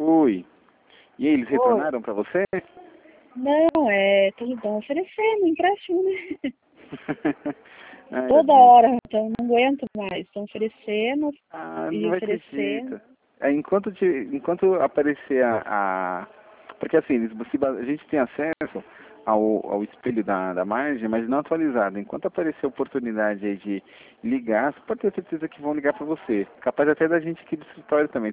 Oi. E aí, eles Oi. retornaram para você? Não, estão oferecendo empréstimo, né? Ai, Toda Deus. hora, então não aguento mais. Estão oferecendo Ah, e não vai ter oferecendo. jeito. Enquanto aparecer porque assim, a gente tem acesso ao espelho da margem, mas não atualizado. Enquanto aparecer a oportunidade aí de ligar, você pode ter certeza que vão ligar para você. Capaz até da gente aqui do escritório também.